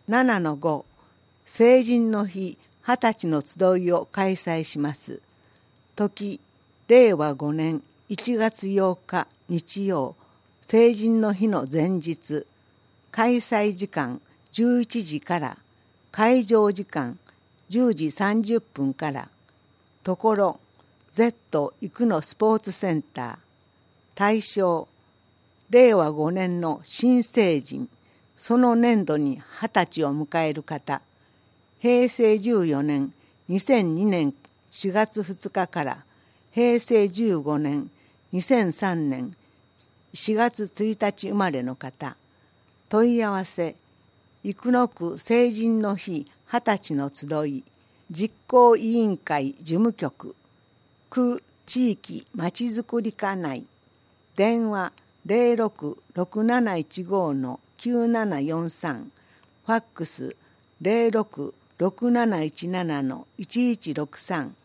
7-5成人の日20歳の集いを開催します。時、令和5年1月8日日曜、成人の日の前日、開催時間11時から、会場時間10時30分から、ところ Z 生野スポーツセンター、対象、令和5年の新成人、その年度に20歳を迎える方、平成14年、2002年4月2日から平成15年、2003年4月1日生まれの方、問い合わせ、生野区成人の日20歳の集い、実行委員会事務局、区地域まちづくり課内、電話066715-9743、ファックス066717-1163